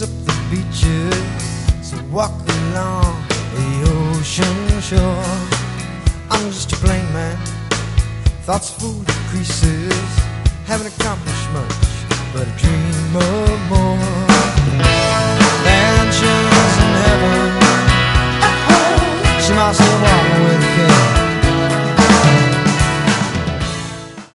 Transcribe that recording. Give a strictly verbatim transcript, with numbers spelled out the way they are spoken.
up the beaches, so walk along the ocean shore. I'm just a plain man, thoughts full of creases, haven't accomplished much, but I dream of more.